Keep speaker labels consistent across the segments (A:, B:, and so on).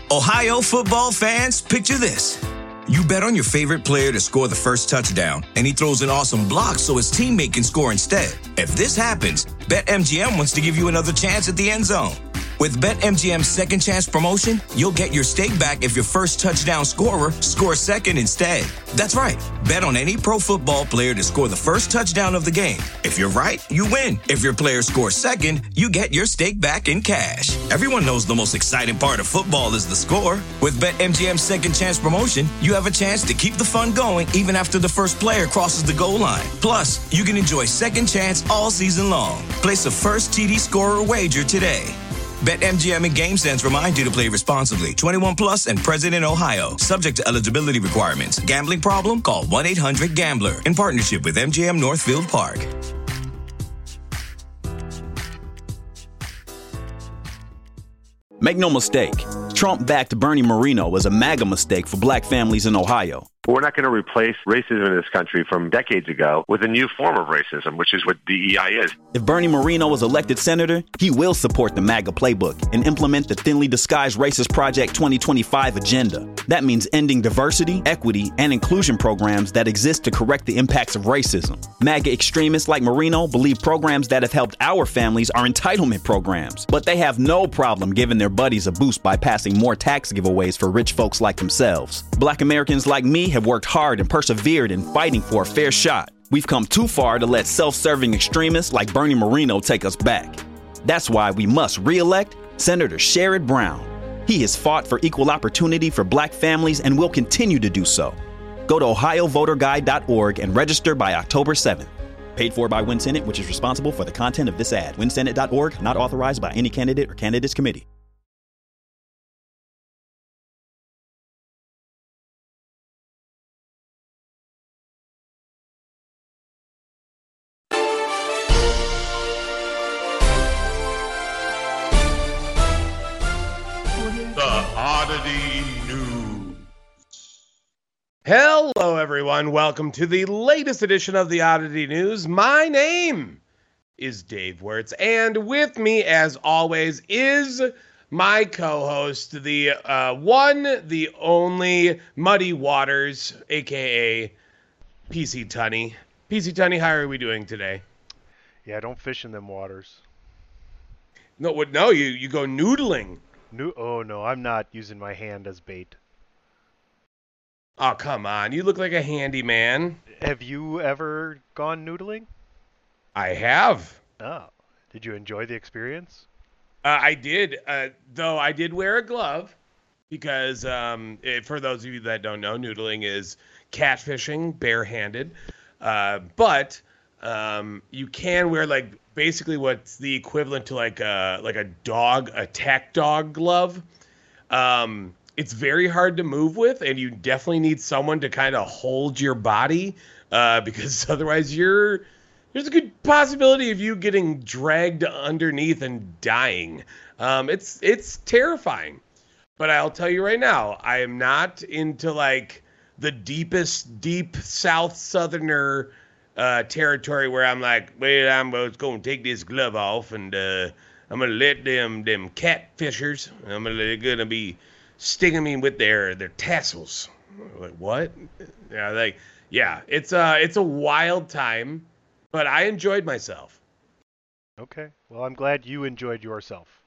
A: Ohio football fans, picture this. You bet on your favorite player to score the first touchdown, and he throws an awesome block so his teammate can score instead. If this happens, BetMGM wants to give you another chance at the end zone. With BetMGM's second chance promotion, you'll get your stake back if your first touchdown scorer scores second instead. That's right. Bet on any pro football player to score the first touchdown of the game. If you're right, you win. If your player scores second, you get your stake back in cash. Everyone knows the most exciting part of football is the score. With BetMGM's second chance promotion, you have a chance to keep the fun going even after the first player crosses the goal line. Plus, you can enjoy second chance all season long. Place a first TD scorer wager today. BetMGM and GameSense remind you to play responsibly. 21 plus and present in Ohio. Subject to eligibility requirements. Gambling problem? Call 1-800-GAMBLER. In partnership with MGM Northfield Park.
B: Make no mistake, Trump-backed Bernie Moreno was a MAGA mistake for black families in Ohio.
C: We're not going to replace racism in this country from decades ago with a new form of racism, which is what DEI is.
B: If Bernie Moreno was elected senator, he will support the MAGA playbook and implement the thinly disguised Racist Project 2025 agenda. That means ending diversity, equity, and inclusion programs that exist to correct the impacts of racism. MAGA extremists like Moreno believe programs that have helped our families are entitlement programs, but they have no problem giving their buddies a boost by passing more tax giveaways for rich folks like themselves. Black Americans like me have worked hard and persevered in fighting for a fair shot. We've come too far to let self-serving extremists like Bernie Moreno take us back. That's why we must re-elect Senator Sherrod Brown. He has fought for equal opportunity for black families and will continue to do so. Go to ohiovoterguide.org and register by October 7th. Paid for by WinSenate, which is responsible for the content of this ad. WinSenate.org, not authorized by any candidate or candidates committee.
D: Hello, everyone. Welcome to the latest edition of the Oddity News. My name is Dave Wirtz, and with me, as always, is my co-host, the one, the only Muddy Waters, a.k.a. PC Tunney. PC Tunney, how are we doing today?
E: Yeah, I don't fish in them waters.
D: No, you go noodling.
E: Oh, no, I'm not using my hand as bait.
D: Oh, come on. You look like a handyman.
E: Have you ever gone noodling?
D: I have.
E: Oh. Did you enjoy the experience?
D: I did, though I did wear a glove because for those of you that don't know, noodling is catfishing barehanded. But you can wear basically what's the equivalent to like a attack dog glove. It's very hard to move with, and you definitely need someone to kind of hold your body because otherwise there's a good possibility of you getting dragged underneath and dying. It's terrifying. But I'll tell you right now, I am not into the deep South Southerner territory where I'm like, well, I'm going to take this glove off and I'm going to let them catfishers, they're going to be stinging me with their tassels. Like, what? Yeah, it's a wild time, but I enjoyed myself.
E: Okay. Well, I'm glad you enjoyed yourself.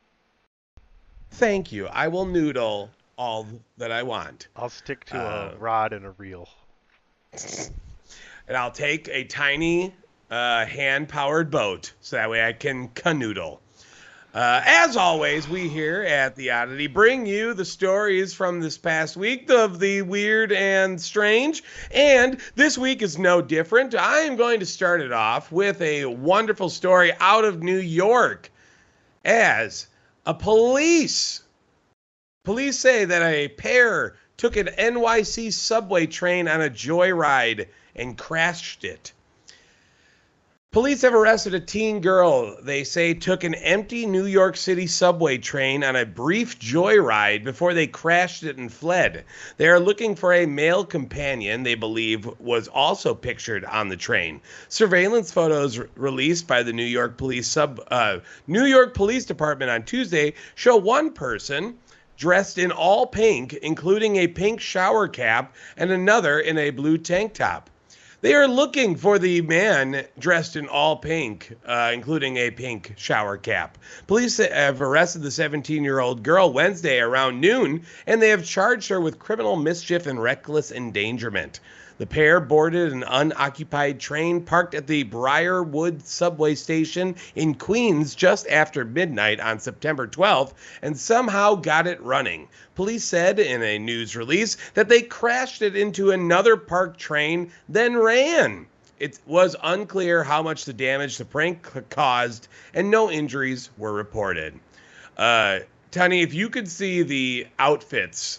D: Thank you. I will noodle all that I want.
E: I'll stick to a rod and a reel.
D: And I'll take a tiny hand-powered boat so that way I can canoodle. As always, we here at The Oddity bring you the stories from this past week of the weird and strange, and this week is no different. I am going to start it off with a wonderful story out of New York as police say that a pair took an NYC subway train on a joyride and crashed it. Police have arrested a teen girl they say took an empty New York City subway train on a brief joyride before they crashed it and fled. They are looking for a male companion they believe was also pictured on the train. Surveillance photos released by the New York Police Department on Tuesday show one person dressed in all pink, including a pink shower cap, and another in a blue tank top. They are looking for the man dressed in all pink, including a pink shower cap. Police have arrested the 17-year-old girl Wednesday around noon, and they have charged her with criminal mischief and reckless endangerment. The pair boarded an unoccupied train parked at the Briarwood subway station in Queens just after midnight on September 12th and somehow got it running. Police said in a news release that they crashed it into another parked train, then ran. It was unclear how much the damage the prank caused, and no injuries were reported. Tony, if you could see the outfits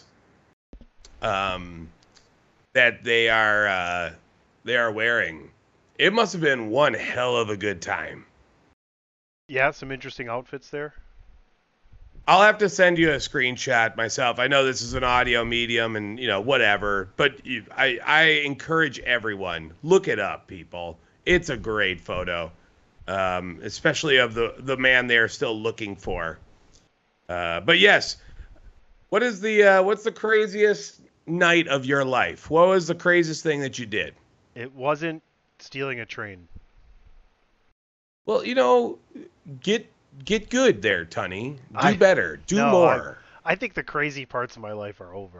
D: that they are wearing, it must have been one hell of a good time.
E: Yeah, some interesting outfits there.
D: I'll have to send you a screenshot myself. I know this is an audio medium and, whatever, but I encourage everyone, look it up, people. It's a great photo, especially of the man they're still looking for. But yes, what's the craziest night of your life? What was the craziest thing that you did?
E: It wasn't stealing a train.
D: Well, get good there, Tunny. Do better. Do more.
E: I think the crazy parts of my life are over.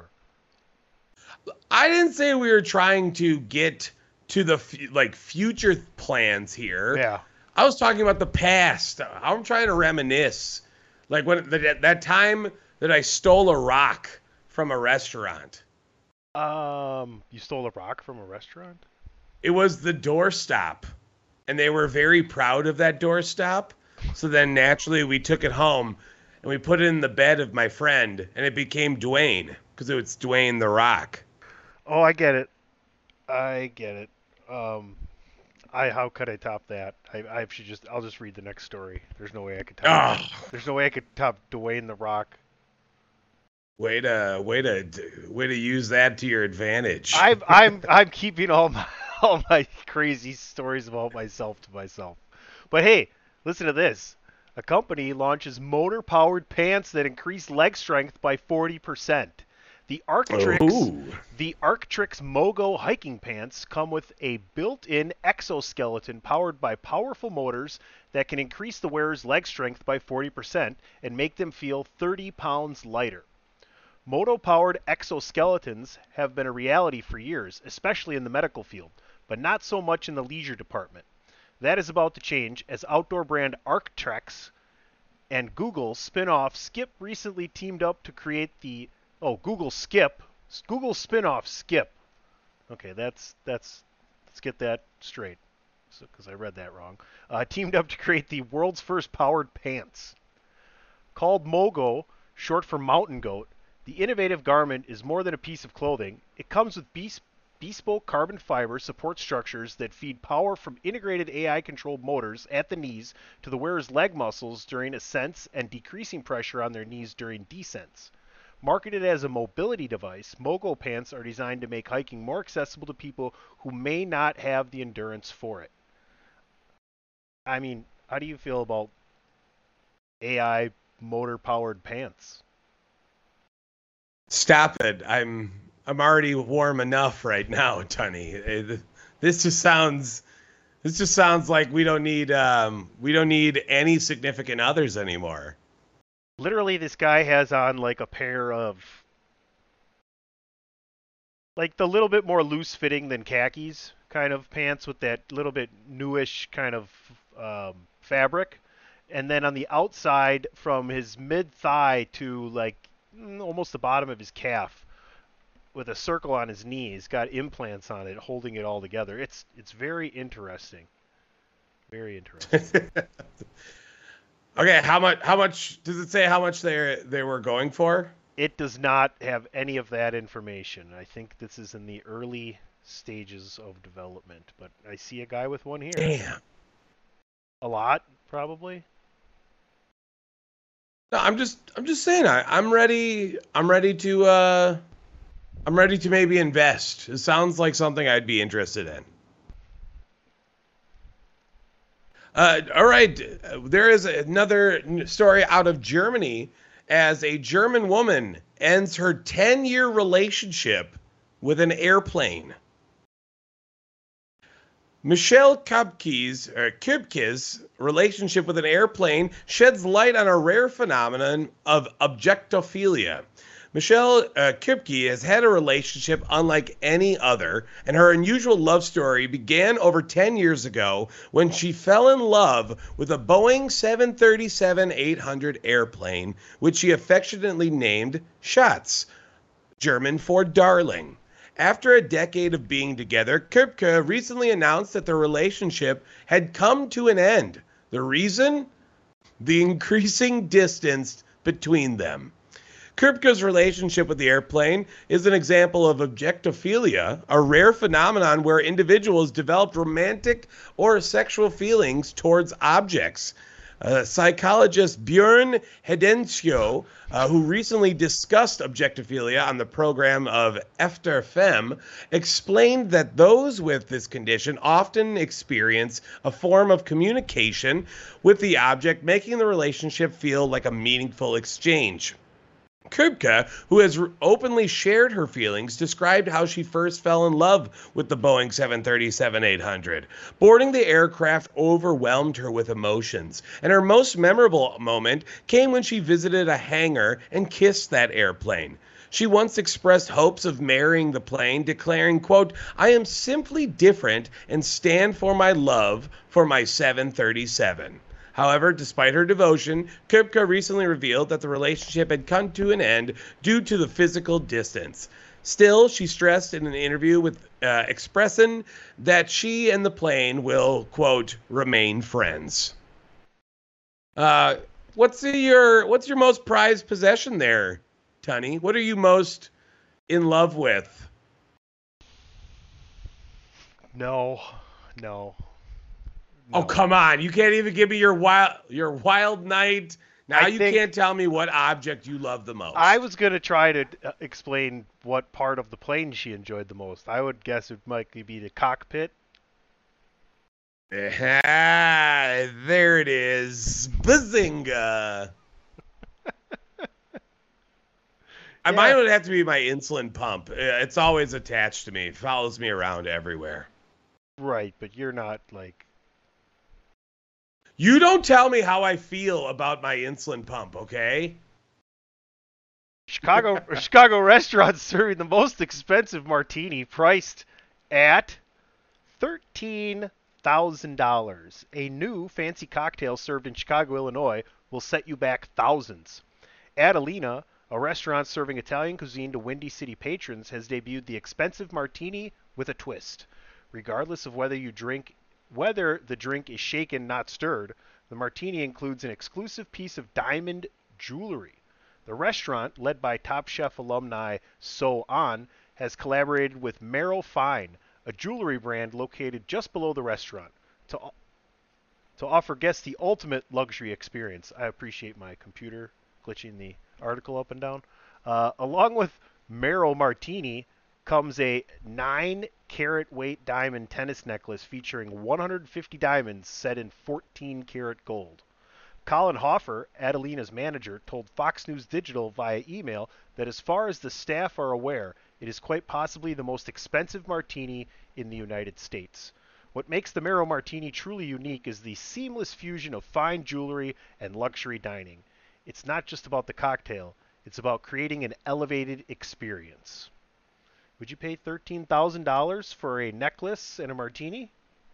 D: I didn't say we were trying to get to the future plans here.
E: Yeah.
D: I was talking about the past. I'm trying to reminisce. Like when that time that I stole a rock from a restaurant.
E: You stole a rock from a restaurant?
D: It was the doorstop, and they were very proud of that doorstop. So then naturally we took it home and we put it in the bed of my friend, and it became Dwayne because it was Dwayne the Rock.
E: Oh, I get it. How could I top that? I'll just read the next story. There's no way I could top. There's no way I could top Dwayne the Rock.
D: Way to use that to your advantage.
E: I'm keeping all my crazy stories about myself to myself. But hey, listen to this. A company launches motor-powered pants that increase leg strength by 40%. The Arc'Trix Mogo hiking pants come with a built-in exoskeleton powered by powerful motors that can increase the wearer's leg strength by 40% and make them feel 30 pounds lighter. Moto-powered exoskeletons have been a reality for years, especially in the medical field, but not so much in the leisure department. That is about to change as outdoor brand Arc'Trix and Google spin-off Skip recently teamed up to create the Google spin-off Skip. Okay, let's get that straight, because I read that wrong. Teamed up to create the world's first powered pants. Called Mogo, short for mountain goat, the innovative garment is more than a piece of clothing. It comes with bespoke carbon fiber support structures that feed power from integrated AI-controlled motors at the knees to the wearer's leg muscles during ascents and decreasing pressure on their knees during descents. Marketed as a mobility device, Mogo pants are designed to make hiking more accessible to people who may not have the endurance for it. I mean, how do you feel about AI motor-powered pants?
D: Stop it. I'm already warm enough right now, Tunny. This just sounds like we don't need any significant others anymore.
E: Literally, this guy has on like a pair of like the little bit more loose fitting than khakis kind of pants with that little bit newish kind of fabric. And then on the outside from his mid thigh to like almost the bottom of his calf with a circle on his knee, he's got implants on it holding it all together. It's very interesting. Very interesting.
D: Okay, how much does it say how much they were going for?
E: It does not have any of that information. I think this is in the early stages of development, but I see a guy with one here.
D: Damn.
E: A lot, probably.
D: No, I'm just saying I'm ready to maybe invest. It sounds like something I'd be interested in. All right, there is another story out of Germany, as a German woman ends her 10-year relationship with an airplane. Michelle Kubke's relationship with an airplane sheds light on a rare phenomenon of objectophilia. Michelle Kubke has had a relationship unlike any other, and her unusual love story began over 10 years ago when she fell in love with a Boeing 737-800 airplane, which she affectionately named Schatz, German for darling. After a decade of being together, Kubke recently announced that their relationship had come to an end. The reason? The increasing distance between them. Kubke's relationship with the airplane is an example of objectophilia, a rare phenomenon where individuals develop romantic or sexual feelings towards objects. Psychologist Björn Hedensjö, who recently discussed objectophilia on the program of Efter Fem, explained that those with this condition often experience a form of communication with the object, making the relationship feel like a meaningful exchange. Kubke, who has openly shared her feelings, described how she first fell in love with the Boeing 737-800. Boarding the aircraft overwhelmed her with emotions, and her most memorable moment came when she visited a hangar and kissed that airplane. She once expressed hopes of marrying the plane, declaring, quote, "I am simply different and stand for my love for my 737. However, despite her devotion, Kubke recently revealed that the relationship had come to an end due to the physical distance. Still, she stressed in an interview with Expressen that she and the plane will, quote, remain friends. What's your most prized possession there, Tunny? What are you most in love with?
E: No.
D: Oh, come on. You can't even give me your wild night. Now you can't tell me what object you love the most.
E: I was going to try to explain what part of the plane she enjoyed the most. I would guess it might be the cockpit.
D: There it is. Bazinga. Mine would have to be my insulin pump. It's always attached to me. It follows me around everywhere.
E: Right, but you're not like...
D: You don't tell me how I feel about my insulin pump, okay?
E: Chicago restaurants serving the most expensive martini priced at $13,000. A new fancy cocktail served in Chicago, Illinois will set you back thousands. Adelina, a restaurant serving Italian cuisine to Windy City patrons, has debuted the expensive martini with a twist. Regardless of whether the drink is shaken, not stirred, the martini includes an exclusive piece of diamond jewelry. The restaurant, led by Top Chef alumni So An, has collaborated with Merrill Fine, a jewelry brand located just below the restaurant, to offer guests the ultimate luxury experience. I appreciate my computer glitching the article up and down. Along with Merrill Martini comes a 9-carat weight diamond tennis necklace featuring 150 diamonds set in 14-karat gold. Colin Hoffer, Adelina's manager, told Fox News Digital via email that as far as the staff are aware, it is quite possibly the most expensive martini in the United States. What makes the Merrill Martini truly unique is the seamless fusion of fine jewelry and luxury dining. It's not just about the cocktail, it's about creating an elevated experience. Would you pay $13,000 for a necklace and a martini?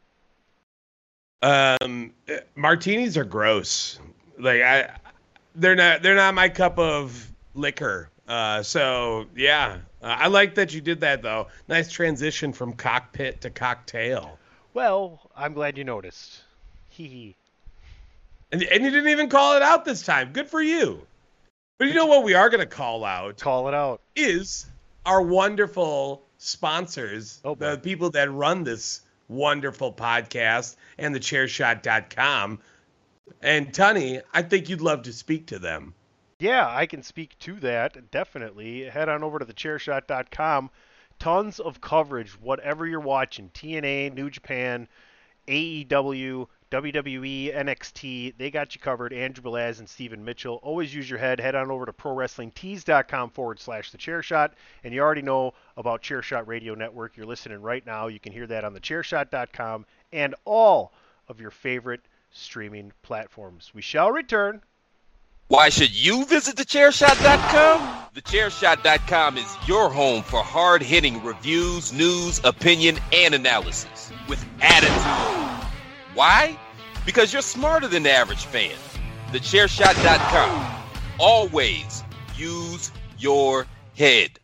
D: Martinis are gross. They're not my cup of liquor. So yeah, I like that you did that though. Nice transition from cockpit to cocktail.
E: Well, I'm glad you noticed. Hee hee.
D: And you didn't even call it out this time. Good for you. But you know what we are going to call out?
E: Call it out.
D: Is our wonderful sponsors, the people that run this wonderful podcast and thechairshot.com. And Tunny, I think you'd love to speak to them.
E: Yeah, I can speak to that, definitely. Head on over to thechairshot.com. Tons of coverage, whatever you're watching. TNA, New Japan, AEW, WWE, NXT, they got you covered. Andrew Belaz and Steven Mitchell. Always use your head. Head on over to ProWrestlingTees.com/TheChairShot. And you already know about Chairshot Radio Network. You're listening right now. You can hear that on TheChairShot.com and all of your favorite streaming platforms. We shall return.
F: Why should you visit TheChairShot.com? TheChairShot.com is your home for hard-hitting reviews, news, opinion, and analysis with attitude. Why? Because you're smarter than the average fan. TheChairShot.com. Always use your head.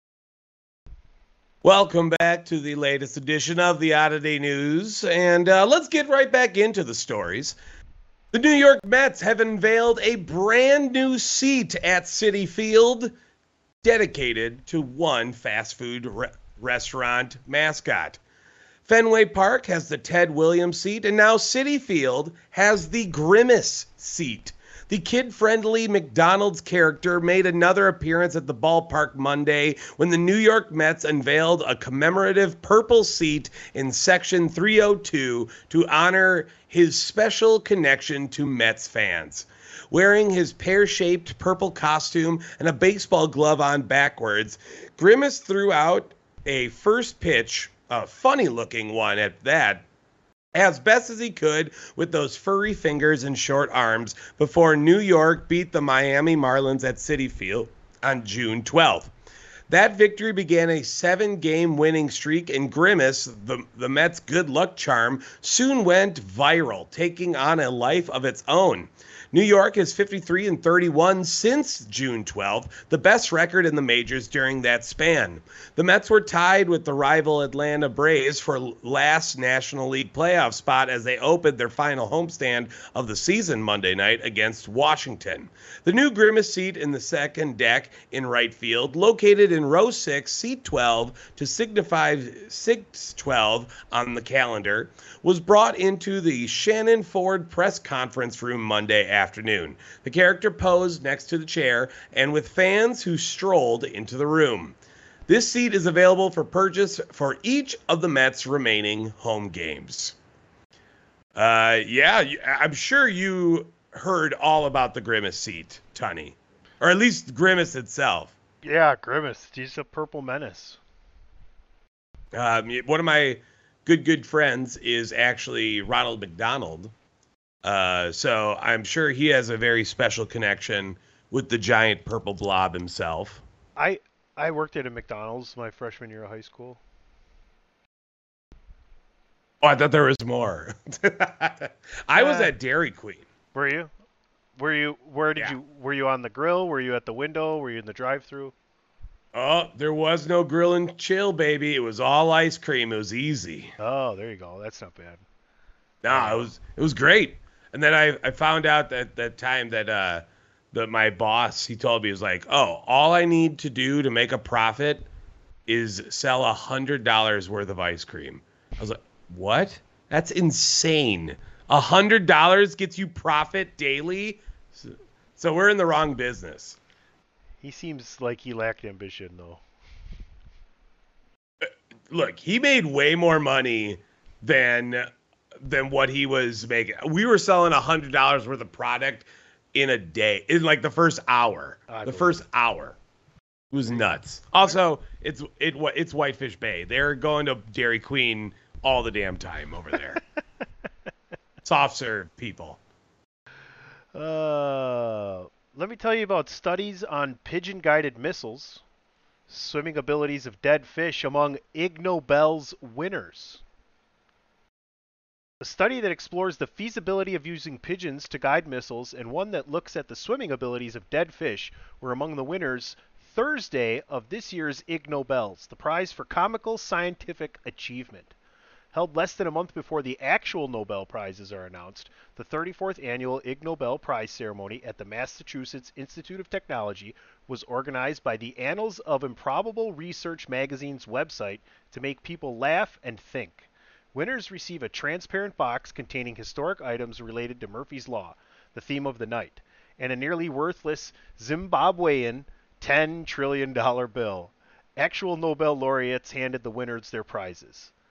D: Welcome back to the latest edition of the Oddity News, and let's get right back into the stories. The New York Mets have unveiled a brand new seat at Citi Field dedicated to one fast food restaurant mascot. Fenway Park has the Ted Williams seat, and now Citi Field has the Grimace seat. The kid-friendly McDonald's character made another appearance at the ballpark Monday when the New York Mets unveiled a commemorative purple seat in Section 302 to honor his special connection to Mets fans. Wearing his pear-shaped purple costume and a baseball glove on backwards, Grimace threw out a first pitch, a funny-looking one at that, as best as he could with those furry fingers and short arms before New York beat the Miami Marlins at Citi Field on June 12th. That victory began a 7-game winning streak, and Grimace, the Mets' good luck charm, soon went viral, taking on a life of its own. New York is 53-31 since June 12th, the best record in the majors during that span. The Mets were tied with the rival Atlanta Braves for last National League playoff spot as they opened their final homestand of the season Monday night against Washington. The new Grimace seat in the second deck in right field, located in row 6, seat 12, to signify 612 on the calendar, was brought into the Shannon Ford press conference room Monday afternoon. The character posed next to the chair and with fans who strolled into the room. This seat is available for purchase for each of the Mets' remaining home games. I'm sure you heard all about the Grimace seat, Tunney. Or at least Grimace itself.
E: Yeah, Grimace. He's a purple menace.
D: One of my good friends is actually Ronald McDonald. So I'm sure he has a very special connection with the giant purple blob himself.
E: I worked at a McDonald's my freshman year of high school.
D: Oh, I thought there was more. I was at Dairy Queen.
E: Were you? Were you on the grill? Were you at the window? Were you in the drive-thru?
D: Oh, there was no grill and chill, baby. It was all ice cream. It was easy.
E: Oh, there you go. That's not bad.
D: No, it was great. And then I found out that time that my boss, he told me, he was like, oh, all I need to do to make a profit is sell $100 worth of ice cream. I was like, what? That's insane. $100 gets you profit daily? So we're in the wrong business.
E: He seems like he lacked ambition, though.
D: Look, he made way more money than what he was making. We were selling $100 worth of product in a day, in like the first hour. First hour. It was nuts. Also, it's Whitefish Bay. They're going to Dairy Queen all the damn time over there. Soft serve people.
E: Let me tell you about studies on pigeon-guided missiles, swimming abilities of dead fish among Ig Nobel's winners. A study that explores the feasibility of using pigeons to guide missiles and one that looks at the swimming abilities of dead fish were among the winners Thursday of this year's Ig Nobels, the prize for comical scientific achievement. Held less than a month before the actual Nobel Prizes are announced, the 34th annual Ig Nobel Prize ceremony at the Massachusetts Institute of Technology was organized by the Annals of Improbable Research magazine's website to make people laugh and think. Winners receive a transparent box containing historic items related to Murphy's Law, the theme of the night, and a nearly worthless Zimbabwean $10 trillion bill. Actual Nobel laureates handed the winners their prizes.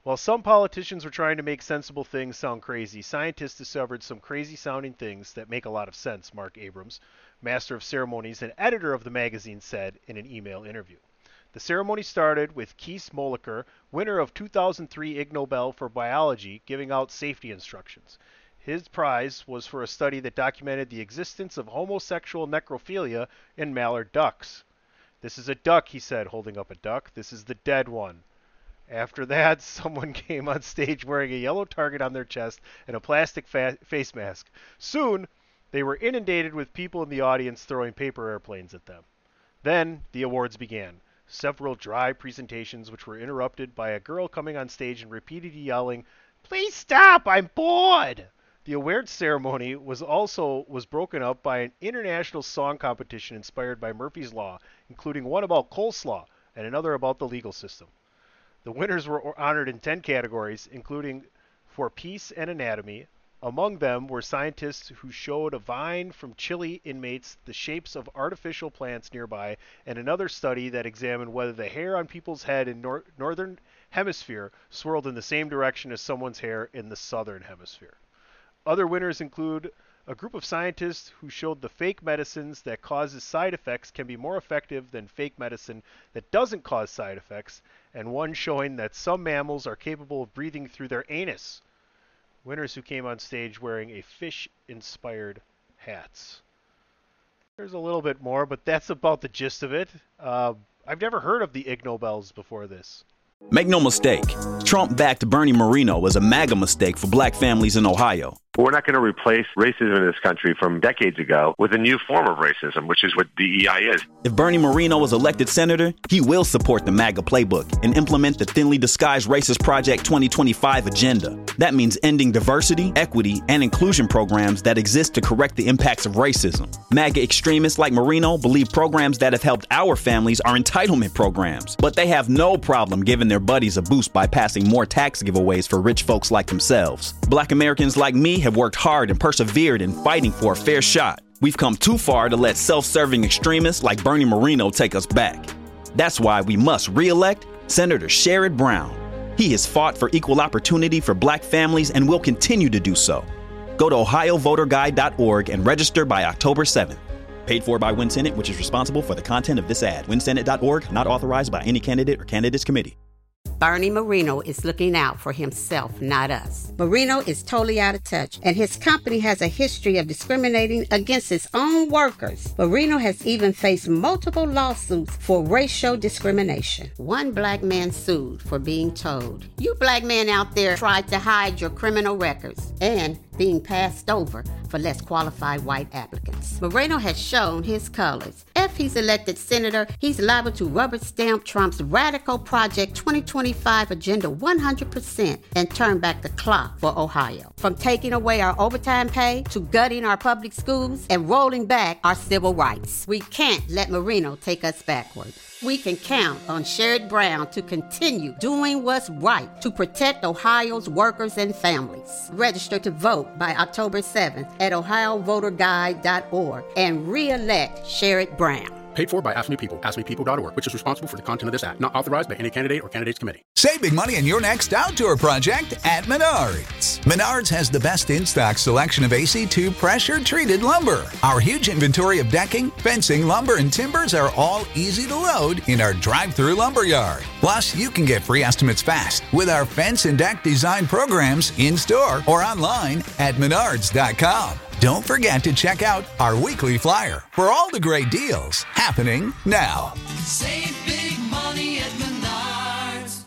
E: While some politicians were trying to make sensible things sound crazy, scientists discovered some crazy-sounding things that make a lot of sense, Mark Abrams, Master of Ceremonies and editor of the magazine, said in an email interview. The ceremony started with Kees Moliker, winner of 2003 Ig Nobel for Biology, giving out safety instructions. His prize was for a study that documented the existence of homosexual necrophilia in mallard ducks. "This is a duck," he said, holding up a duck. "This is the dead one." After that, someone came on stage wearing a yellow target on their chest and a plastic face mask. Soon, they were inundated with people in the audience throwing paper airplanes at them. Then, the awards began. Several dry presentations which were interrupted by a girl coming on stage and repeatedly yelling, "Please stop, I'm bored!" The awards ceremony was broken up by an international song competition inspired by Murphy's Law, including one about coleslaw and another about the legal system. The winners were honored in 10 categories, including for peace and anatomy. Among them were scientists who showed a vine from Chile inmates the shapes of artificial plants nearby, and another study that examined whether the hair on people's head in northern hemisphere swirled in the same direction as someone's hair in the southern hemisphere. Other winners include a group of scientists who showed the fake medicines that causes side effects can be more effective than fake medicine that doesn't cause side effects, and one showing that some mammals are capable of breathing through their anus. Winners who came on stage wearing a fish-inspired hats. There's a little bit more, but that's about the gist of it. I've never heard of the Ig Nobels before this.
B: Make no mistake, Trump-backed Bernie Moreno was a MAGA mistake for black families in Ohio.
C: We're not going to replace racism in this country from decades ago with a new form of racism, which is what DEI is.
B: If Bernie Moreno is elected senator, he will support the MAGA playbook and implement the thinly disguised Racist Project 2025 agenda. That means ending diversity, equity, and inclusion programs that exist to correct the impacts of racism. MAGA extremists like Moreno believe programs that have helped our families are entitlement programs, but they have no problem giving their buddies a boost by passing more tax giveaways for rich folks like themselves. Black Americans like me have worked hard and persevered in fighting for a fair shot. We've come too far to let self-serving extremists like Bernie Moreno take us back. That's why we must re-elect Senator Sherrod Brown. He has fought for equal opportunity for black families and will continue to do so. Go to ohiovoterguide.org and register by October 7th. Paid for by WinSenate, which is responsible for the content of this ad. WinSenate.org, not authorized by any candidate or candidates committee.
G: Bernie Moreno is looking out for himself, not us. Moreno is totally out of touch, and his company has a history of discriminating against its own workers. Moreno has even faced multiple lawsuits for racial discrimination. One black man sued for being told, "You black men out there tried to hide your criminal records," and being passed over for less qualified white applicants. Moreno has shown his colors. If he's elected senator, he's liable to rubber stamp Trump's Radical Project 2025 agenda 100% and turn back the clock for Ohio. From taking away our overtime pay to gutting our public schools and rolling back our civil rights. We can't let Moreno take us backward. We can count on Sherrod Brown to continue doing what's right to protect Ohio's workers and families. Register to vote by October 7th at ohiovoterguide.org and re-elect Sherrod Brown.
H: Paid for by Ask Me People, AskMePeople.org, which is responsible for the content of this ad. Not authorized by any candidate or candidates committee.
I: Save big money on your next outdoor project at Menards. Menards has the best in-stock selection of AC2 pressure-treated lumber. Our huge inventory of decking, fencing, lumber, and timbers are all easy to load in our drive-through lumber yard. Plus, you can get free estimates fast with our fence and deck design programs in-store or online at Menards.com. Don't forget to check out our weekly flyer for all the great deals happening now.
J: Save big money at Menards.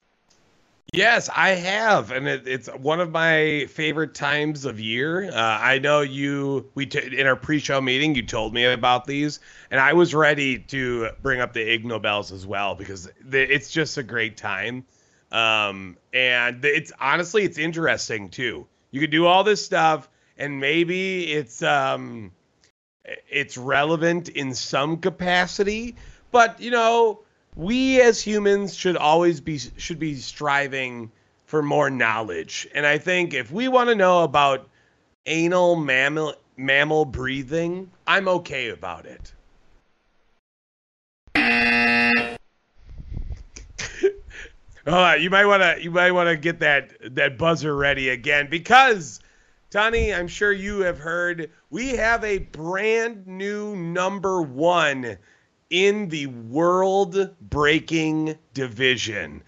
D: Yes, I have, and it's one of my favorite times of year. I know in our pre-show meeting, you told me about these, and I was ready to bring up the Ig Nobels as well because it's just a great time, and it's interesting too. You could do all this stuff. And maybe it's relevant in some capacity, but we as humans should be striving for more knowledge. And I think if we want to know about anal mammal breathing, I'm okay about it. You might want to get that buzzer ready again, because Tony, I'm sure you have heard, we have a brand new number 1 in the world breaking division,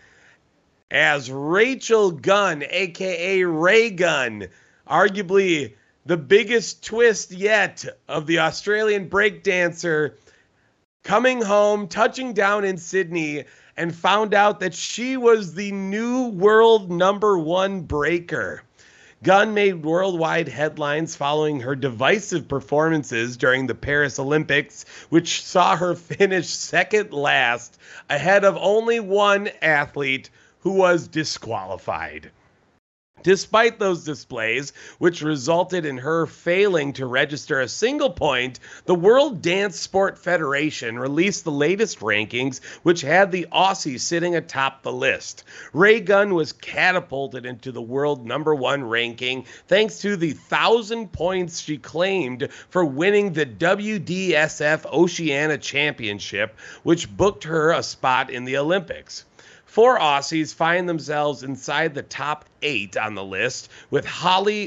D: as Rachel Gunn, aka Ray Gunn, arguably the biggest twist yet of the Australian breakdancer, coming home, touching down in Sydney, and found out that she was the new world number 1 breaker. Gunn made worldwide headlines following her divisive performances during the Paris Olympics, which saw her finish second last, ahead of only one athlete who was disqualified. Despite those displays, which resulted in her failing to register a single point, the World Dance Sport Federation released the latest rankings, which had the Aussie sitting atop the list. Ray Gunn was catapulted into the world number 1 ranking thanks to the 1,000 points she claimed for winning the WDSF Oceania Championship, which booked her a spot in the Olympics. 4 Aussies find themselves inside the top 8 on the list, with Holy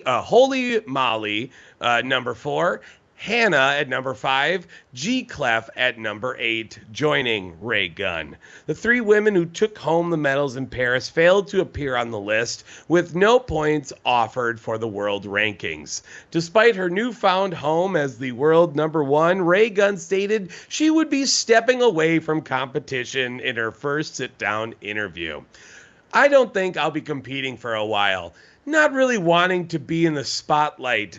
D: Molly number 4, Hannah at number 5, G Clef at number 8, joining Ray Gunn. The 3 women who took home the medals in Paris failed to appear on the list, with no points offered for the world rankings. Despite her newfound home as the world number 1, Ray Gunn stated she would be stepping away from competition in her first sit-down interview. I don't think I'll be competing for a while. Not really wanting to be in the spotlight,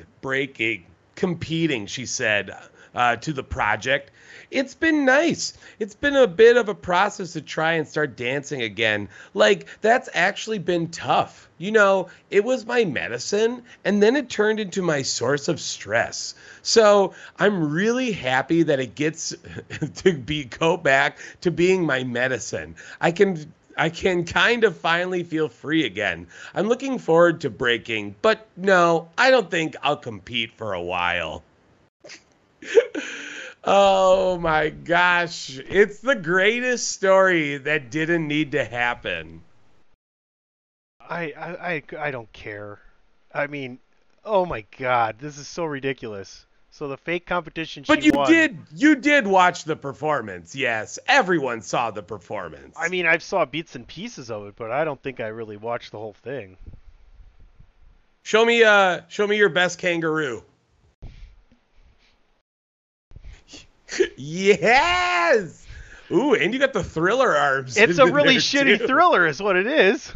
D: competing, she said to the project. It's been nice. It's been a bit of a process to try and start dancing again. Like, that's actually been tough. You know, it was my medicine, and then it turned into my source of stress. So I'm really happy that it gets to go back to being my medicine. I can kind of finally feel free again. I'm looking forward to breaking, but no, I don't think I'll compete for a while. Oh my gosh. It's the greatest story that didn't need to happen.
E: I don't care. I mean, oh my God, this is so ridiculous. So the fake competition she won.
D: But you did watch the performance, yes. Everyone saw the performance.
E: I mean, I saw bits and pieces of it, but I don't think I really watched the whole thing.
D: Show me your best kangaroo. Yes! Ooh, and you got the Thriller arms.
E: It's a really shitty Thriller is what it is.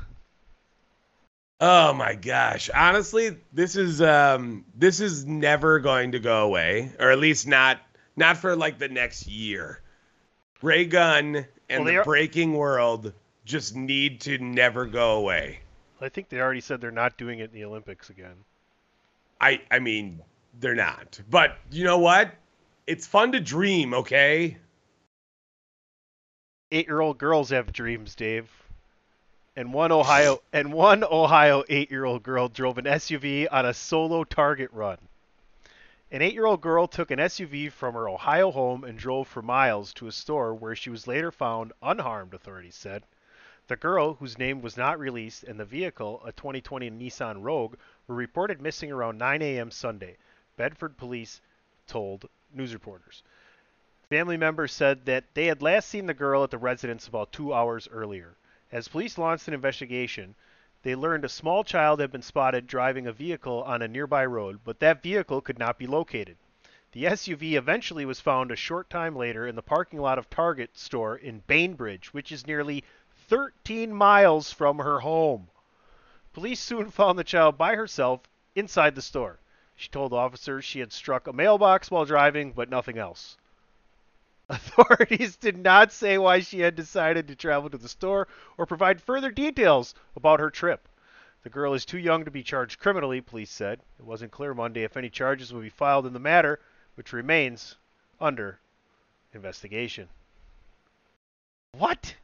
D: Oh my gosh. Honestly, this is never going to go away, or at least not for like the next year. Ray Gunn and the breaking world just need to never go away.
E: I think they already said they're not doing it in the Olympics again.
D: I mean, they're not. But you know what? It's fun to dream, okay?
E: 8-year-old girls have dreams, Dave. And one Ohio 8-year-old girl drove an SUV on a solo Target run. An 8-year-old girl took an SUV from her Ohio home and drove for miles to a store where she was later found unharmed, authorities said. The girl, whose name was not released, and the vehicle, a 2020 Nissan Rogue, were reported missing around 9 a.m. Sunday, Bedford police told news reporters. Family members said that they had last seen the girl at the residence about 2 hours earlier. As police launched an investigation, they learned a small child had been spotted driving a vehicle on a nearby road, but that vehicle could not be located. The SUV eventually was found a short time later in the parking lot of Target store in Bainbridge, which is nearly 13 miles from her home. Police soon found the child by herself inside the store. She told officers she had struck a mailbox while driving, but nothing else. Authorities did not say why she had decided to travel to the store or provide further details about her trip. The girl is too young to be charged criminally, police said. It wasn't clear Monday if any charges would be filed in the matter, which remains under investigation. What?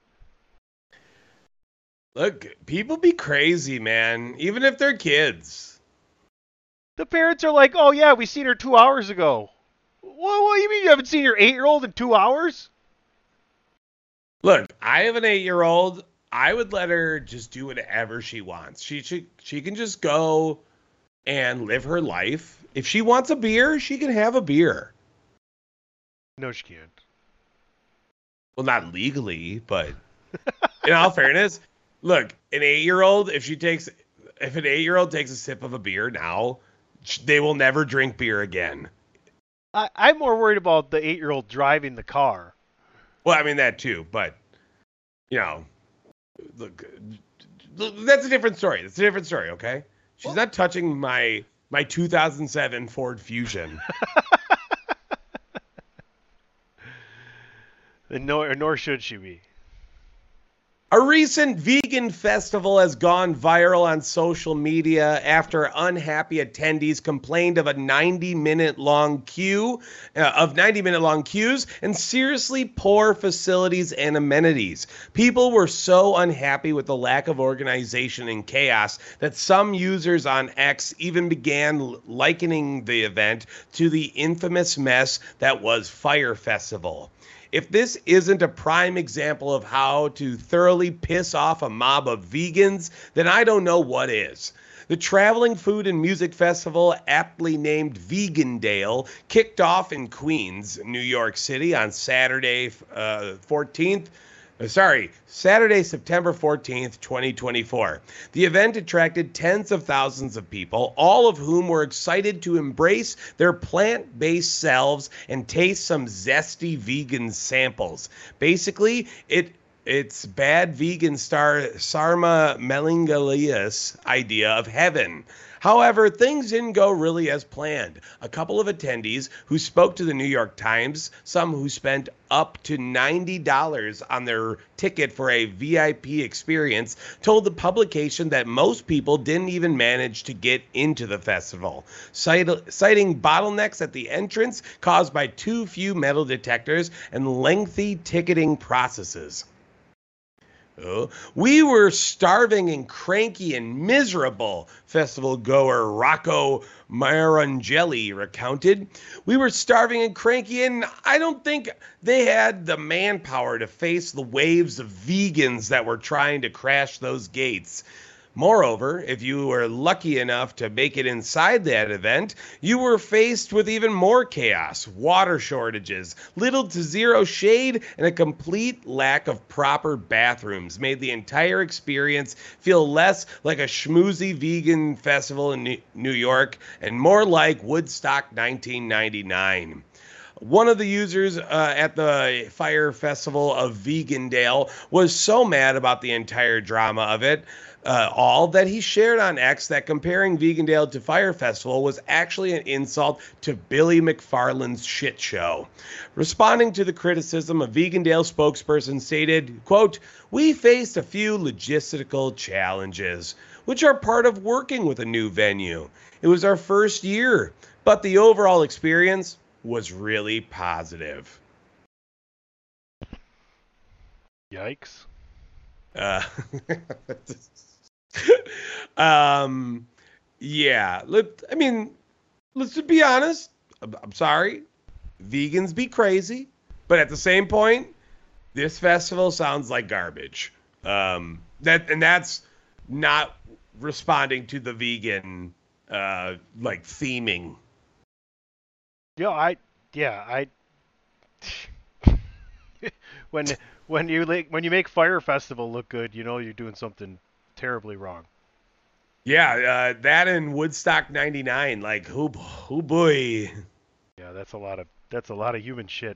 D: Look, people be crazy, man, even if they're kids.
E: The parents are like, oh yeah, we seen her 2 hours ago. What do you mean you haven't seen your 8-year-old in 2 hours?
D: Look, I have an 8-year-old. I would let her just do whatever she wants. She can just go and live her life. If she wants a beer, she can have a beer.
E: No, she can't.
D: Well, not legally, but in all fairness, look, an 8-year-old, if an 8-year-old takes a sip of a beer now, they will never drink beer again.
E: I'm more worried about the 8-year-old driving the car.
D: Well, I mean that too, but you know, look, that's a different story. That's a different story, okay? She's not touching my 2007 Ford Fusion.
E: Nor should she be.
D: A recent vegan festival has gone viral on social media after unhappy attendees complained of 90-minute long queues and seriously poor facilities and amenities. People were so unhappy with the lack of organization and chaos that some users on X even began likening the event to the infamous mess that was Fyre Festival. If this isn't a prime example of how to thoroughly piss off a mob of vegans, then I don't know what is. The traveling food and music festival, aptly named Vegandale, kicked off in Queens, New York City on Saturday, September 14th, 2024. The event attracted tens of thousands of people, all of whom were excited to embrace their plant-based selves and taste some zesty vegan samples. Basically, it's bad vegan star Sarma Melangalia's idea of heaven. However, things didn't go really as planned. A couple of attendees who spoke to the New York Times, some who spent up to $90 on their ticket for a VIP experience, told the publication that most people didn't even manage to get into the festival, citing bottlenecks at the entrance caused by too few metal detectors and lengthy ticketing processes. We were starving and cranky and miserable, festival goer Rocco Marangelli recounted. We were starving and cranky, and I don't think they had the manpower to face the waves of vegans that were trying to crash those gates. Moreover, if you were lucky enough to make it inside that event, you were faced with even more chaos, water shortages, little to zero shade, and a complete lack of proper bathrooms made the entire experience feel less like a schmoozy vegan festival in New York and more like Woodstock 1999. One of the users at the Fyre Festival of Vegandale was so mad about the entire drama of it, all that he shared on X that comparing Vegandale to Fyre Festival was actually an insult to Billy McFarland's shit show. Responding to the criticism, a Vegandale spokesperson stated, quote, "We faced a few logistical challenges, which are part of working with a new venue. It was our first year, but the overall experience was really positive."
E: Yikes.
D: Yeah. Let's be honest. I'm sorry. Vegans be crazy, but at the same point, this festival sounds like garbage. That's not responding to the vegan theming.
E: When you make Fyre Festival look good, you know you're doing something terribly wrong.
D: Yeah, that and Woodstock 99, like, oh boy.
E: Yeah, that's a lot of human shit.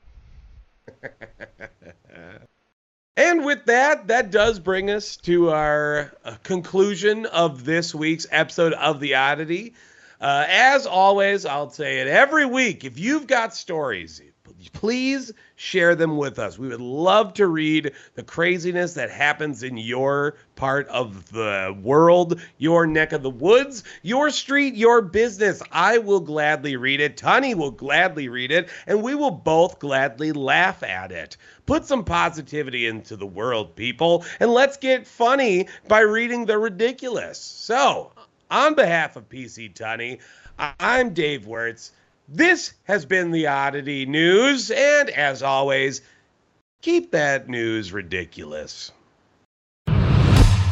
D: And with that does bring us to our conclusion of this week's episode of The Oddity. As always, I'll say it every week. If you've got stories, please share them with us. We would love to read the craziness that happens in your part of the world, your neck of the woods, your street, your business. I will gladly read it. Tony will gladly read it, and we will both gladly laugh at it. Put some positivity into the world, people, and let's get funny by reading the ridiculous. So, on behalf of PC Tunney, I'm Dave Wirtz. This has been the Oddity News, and as always, keep that news ridiculous.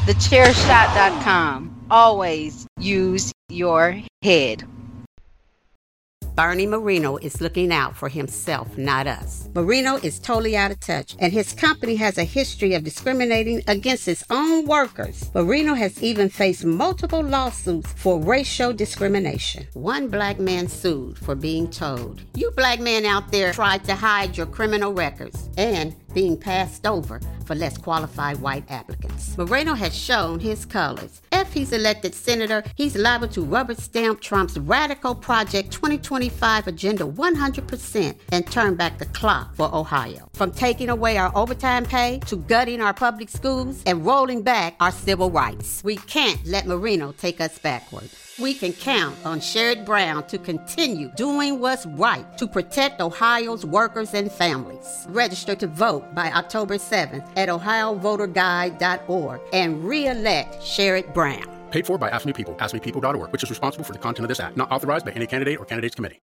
K: TheChairShot.com. Always use your head.
G: Bernie Marino is looking out for himself, not us. Marino is totally out of touch, and his company has a history of discriminating against its own workers. Marino has even faced multiple lawsuits for racial discrimination. One black man sued for being told, "You black men out there tried to hide your criminal records," and being passed over for less qualified white applicants. Moreno has shown his colors. If he's elected senator, he's liable to rubber stamp Trump's radical Project 2025 agenda 100% and turn back the clock for Ohio. From taking away our overtime pay to gutting our public schools and rolling back our civil rights. We can't let Marino take us backward. We can count on Sherrod Brown to continue doing what's right to protect Ohio's workers and families. Register to vote by October 7th at ohiovoterguide.org and re-elect Sherrod Brown.
H: Paid for by Ask Me People, askmepeople.org, which is responsible for the content of this act. Not authorized by any candidate or candidates committee.